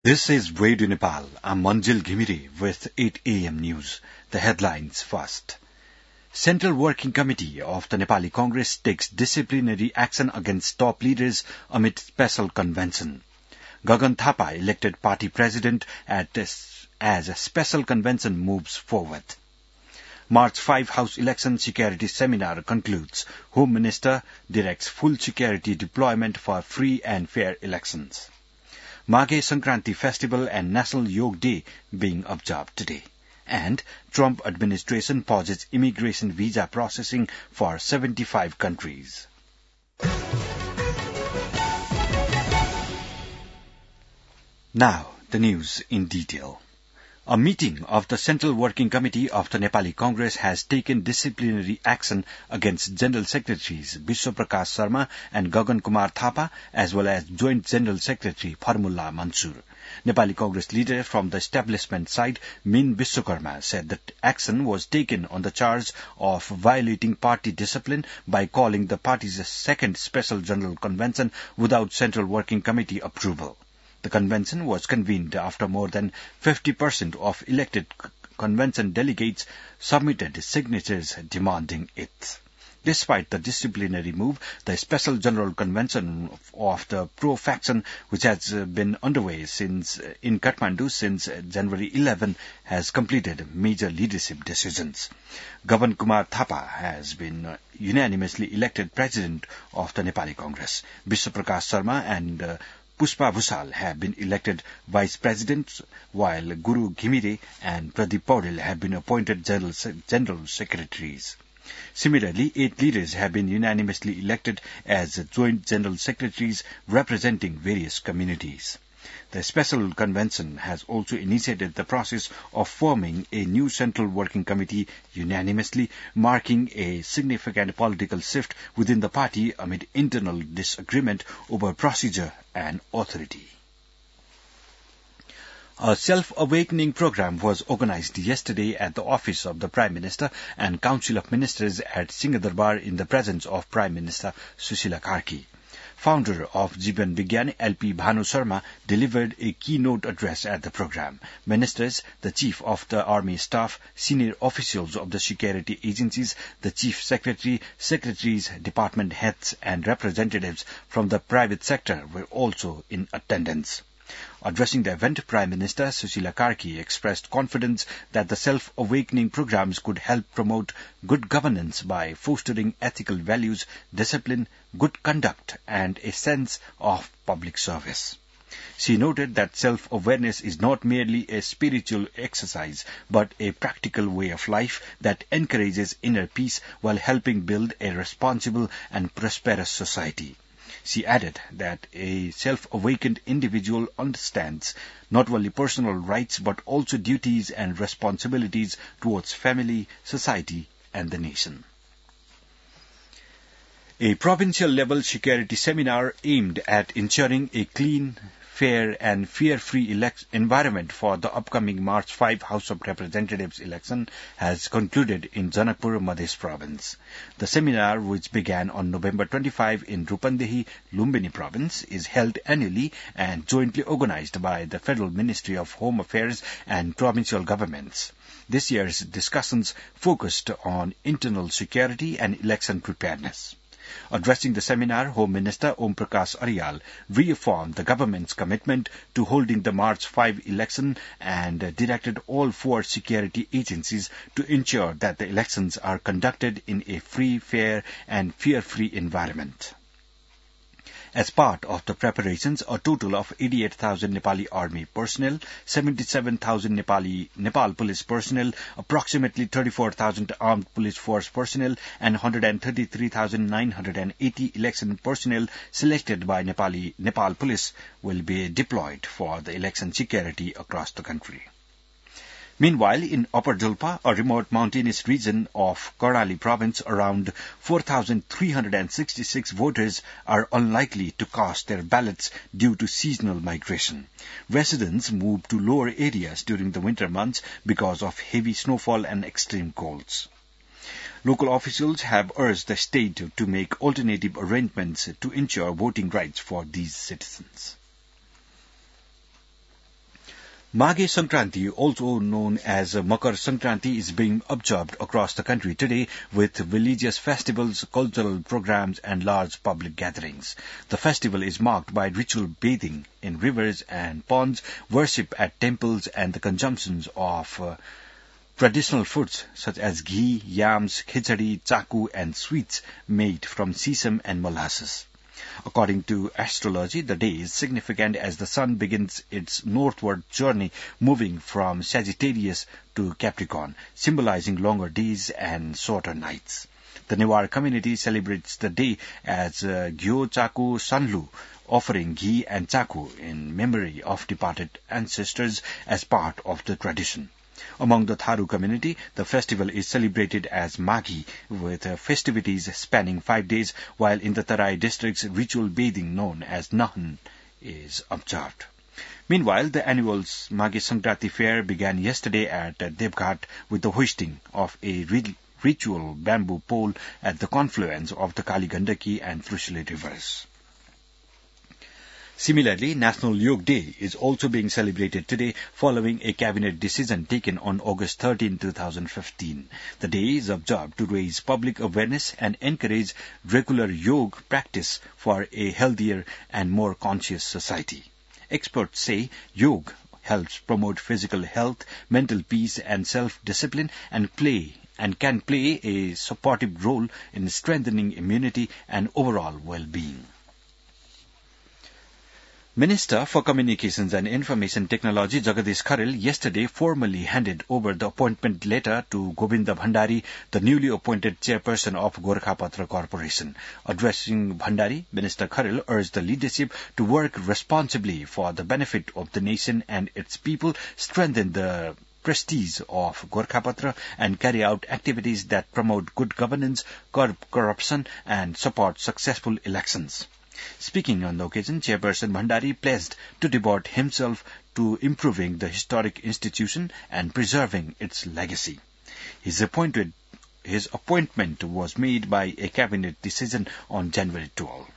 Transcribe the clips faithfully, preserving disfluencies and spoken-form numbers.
This is Radio Nepal. I'm Manjil Ghimire with eight a m news. The headlines first. Central Working Committee of the Nepali Congress takes disciplinary action against top leaders amid special convention. Gagan Thapa elected party president at this, as a special convention moves forward. March fifth House Election Security Seminar concludes. Home Minister directs full security deployment for free and fair elections. Maghe Sankranti Festival and National Yoga Day being observed today. And Trump administration pauses immigration visa processing for seventy-five countries. Now, the news in detail. A meeting of the Central Working Committee of the Nepali Congress has taken disciplinary action against General Secretaries Biswa Prakash Sharma and Gagan Kumar Thapa, as well as Joint General Secretary Farmullah Mansur. Nepali Congress leader from the establishment side, Min Biswakarma, said that action was taken on the charge of violating party discipline by calling the party's second special general convention without Central Working Committee approval. The convention was convened after more than fifty percent of elected convention delegates submitted signatures demanding it. Despite the disciplinary move, the Special General Convention of the pro-faction, which has been underway since in Kathmandu since January eleventh, has completed major leadership decisions. Gagan Kumar Thapa has been unanimously elected president of the Nepali Congress. Biswa Prakash Sharma and uh, Pushpa Bhusal have been elected vice presidents, while Guru Ghimire and Pradeep Paudel have been appointed general, general secretaries. Similarly, eight leaders have been unanimously elected as joint general secretaries representing various communities. The Special Convention has also initiated the process of forming a new Central Working Committee unanimously, marking a significant political shift within the party amid internal disagreement over procedure and authority. A self-awakening program was organized yesterday at the office of the Prime Minister and Council of Ministers at Singhadarbar in the presence of Prime Minister Sushila Karki. Founder of Jivan Vigyan, L P Bhanu Sharma, delivered a keynote address at the program. Ministers, the Chief of the Army Staff, senior officials of the security agencies, the Chief Secretary, secretaries, department heads, and representatives from the private sector were also in attendance. Addressing the event, Prime Minister Sushila Karki expressed confidence that the self-awakening programs could help promote good governance by fostering ethical values, discipline, good conduct, and a sense of public service. She noted that self-awareness is not merely a spiritual exercise, but a practical way of life that encourages inner peace while helping build a responsible and prosperous society. She added that a self-awakened individual understands not only personal rights but also duties and responsibilities towards family, society, and the nation. A provincial-level security seminar aimed at ensuring a clean, fair and fear-free elect- environment for the upcoming March fifth House of Representatives election has concluded in Janakpur, Madhya Province. The seminar, which began on November twenty-fifth in Rupandehi, Lumbini Province, is held annually and jointly organized by the Federal Ministry of Home Affairs and provincial governments. This year's discussions focused on internal security and election preparedness. Addressing the seminar, Home Minister Om Prakash Aryal reaffirmed the government's commitment to holding the March fifth election and directed all four security agencies to ensure that the elections are conducted in a free, fair and fear-free environment. As part of the preparations, a total of eighty-eight thousand Nepali Army personnel, seventy-seven thousand Nepali Nepal Police personnel, approximately thirty-four thousand Armed Police Force personnel, and one hundred thirty-three thousand nine hundred eighty election personnel selected by Nepali Nepal Police will be deployed for the election security across the country. Meanwhile, in Upper Julpa, a remote mountainous region of Karnali province, around four thousand three hundred sixty-six voters are unlikely to cast their ballots due to seasonal migration. Residents moved to lower areas during the winter months because of heavy snowfall and extreme colds. Local officials have urged the state to make alternative arrangements to ensure voting rights for these citizens. Maghe Sankranti, also known as Makar Sankranti, is being observed across the country today with religious festivals, cultural programs and large public gatherings. The festival is marked by ritual bathing in rivers and ponds, worship at temples and the consumption of uh, traditional foods such as ghee, yams, khichdi, chaku and sweets made from sesame and molasses. According to astrology, the day is significant as the sun begins its northward journey, moving from Sagittarius to Capricorn, symbolizing longer days and shorter nights. The Newar community celebrates the day as uh, Gyo Chaku Sanlu, offering ghee and chaku in memory of departed ancestors as part of the tradition. Among the Tharu community, the festival is celebrated as Maghi, with uh, festivities spanning five days, while in the Tarai districts, ritual bathing known as Nahan is observed. Meanwhile, the annual Maghe Sankranti fair began yesterday at uh, Devghat with the hoisting of a ri- ritual bamboo pole at the confluence of the Kali Gandaki and Trishuli rivers. Similarly, National Yoga Day is also being celebrated today following a cabinet decision taken on August thirteenth, two thousand fifteen. The day is observed to raise public awareness and encourage regular yoga practice for a healthier and more conscious society. Experts say yoga helps promote physical health, mental peace and self-discipline and play and can play a supportive role in strengthening immunity and overall well-being. Minister for Communications and Information Technology Jagadish Kharel yesterday formally handed over the appointment letter to Govinda Bhandari, the newly appointed chairperson of Gorkhapatra Corporation. Addressing Bhandari, Minister Kharel urged the leadership to work responsibly for the benefit of the nation and its people, strengthen the prestige of Gorkhapatra and carry out activities that promote good governance, curb corruption and support successful elections. Speaking on the occasion, Chairperson Bhandari pledged to devote himself to improving the historic institution and preserving its legacy. His, appointed, his appointment was made by a cabinet decision on January twelfth.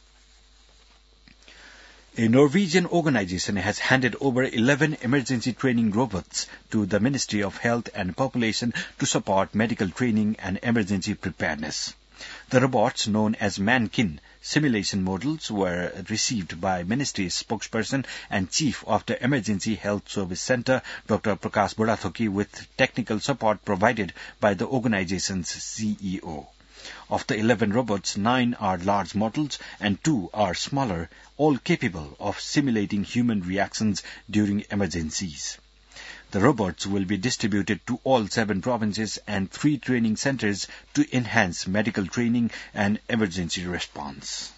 A Norwegian organization has handed over eleven emergency training robots to the Ministry of Health and Population to support medical training and emergency preparedness. The robots, known as Mankin simulation models, were received by Ministry's spokesperson and Chief of the Emergency Health Service Center, Doctor Prakash Budathoki, with technical support provided by the organization's C E O. Of the eleven robots, nine are large models and two are smaller, all capable of simulating human reactions during emergencies. The robots will be distributed to all seven provinces and three training centers to enhance medical training and emergency response.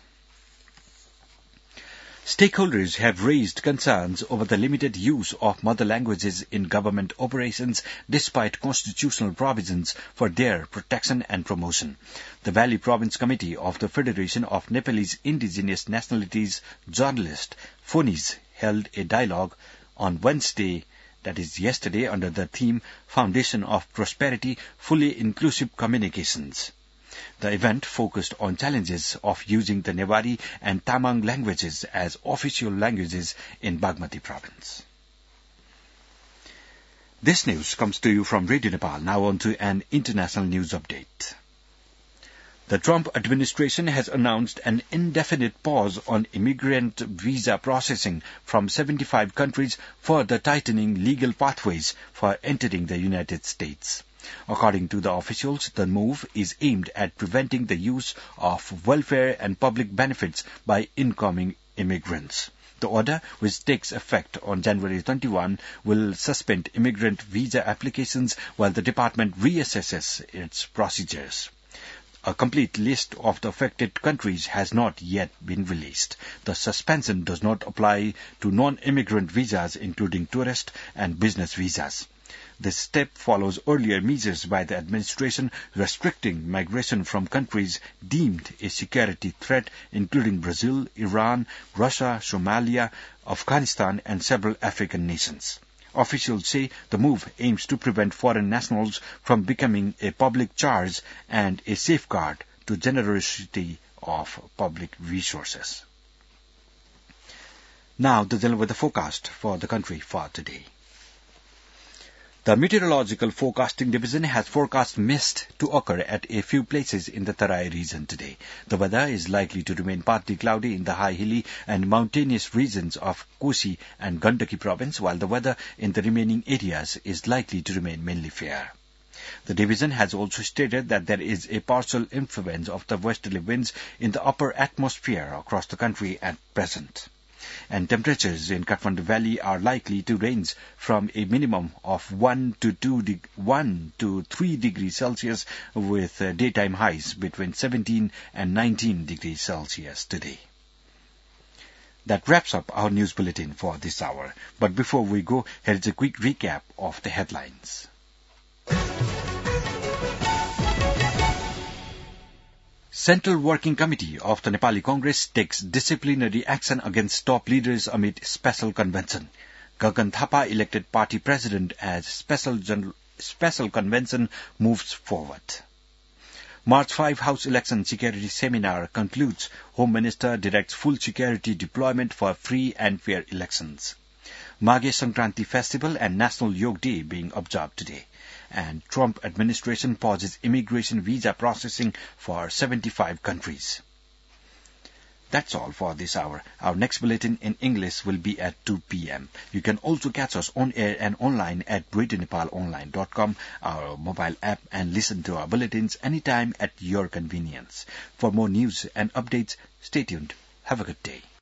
Stakeholders have raised concerns over the limited use of mother languages in government operations despite constitutional provisions for their protection and promotion. The Valley Province Committee of the Federation of Nepalese Indigenous Nationalities Journalists, FONIS, held a dialogue on Wednesday, that is yesterday, under the theme Foundation of Prosperity, Fully Inclusive Communications. The event focused on challenges of using the Newari and Tamang languages as official languages in Bagmati province. This news comes to you from Radio Nepal. Now on to an international news update. The Trump administration has announced an indefinite pause on immigrant visa processing from seventy-five countries, further tightening legal pathways for entering the United States. According to the officials, the move is aimed at preventing the use of welfare and public benefits by incoming immigrants. The order, which takes effect on January twenty-first, will suspend immigrant visa applications while the department reassesses its procedures. A complete list of the affected countries has not yet been released. The suspension does not apply to non-immigrant visas, including tourist and business visas. This step follows earlier measures by the administration restricting migration from countries deemed a security threat, including Brazil, Iran, Russia, Somalia, Afghanistan, and several African nations. Officials say the move aims to prevent foreign nationals from becoming a public charge and a safeguard to generosity of public resources. Now, the general weather forecast for the country for today. The Meteorological Forecasting Division has forecast mist to occur at a few places in the Tarai region today. The weather is likely to remain partly cloudy in the high hilly and mountainous regions of Kosi and Gandaki province, while the weather in the remaining areas is likely to remain mainly fair. The division has also stated that there is a partial influence of the westerly winds in the upper atmosphere across the country at present. And temperatures in Kathmandu Valley are likely to range from a minimum of one to two de- one to three degrees Celsius, with uh, daytime highs between seventeen and nineteen degrees Celsius today. That wraps up our news bulletin for this hour. But before we go, here is a quick recap of the headlines. Central Working Committee of the Nepali Congress takes disciplinary action against top leaders amid special convention. Gagan Thapa elected party president as special general, special convention moves forward. March fifth House Election Security Seminar concludes. Home Minister directs full security deployment for free and fair elections. Maghe Sankranti Festival and National Yoga Day being observed today. And Trump administration pauses immigration visa processing for seventy-five countries. That's all for this hour. Our next bulletin in English will be at two p.m. You can also catch us on air and online at radio nepal online dot com, our mobile app, and listen to our bulletins anytime at your convenience. For more news and updates, stay tuned. Have a good day.